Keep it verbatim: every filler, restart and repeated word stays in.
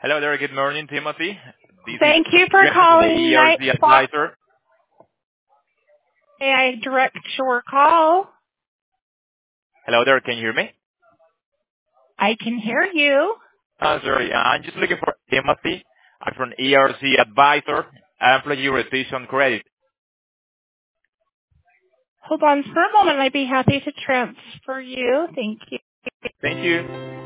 Hello there. Good morning, Timothy. This is Thank you for Jeff, the calling E R Night C Fox. advisor. May I direct your call? Hello there. Can you hear me? I can hear you. Uh, sorry. uh, I'm just looking for Timothy. I'm from E R C advisor, employee retention credit. Hold on for a moment. I'd be happy to transfer you. Thank you. Thank you.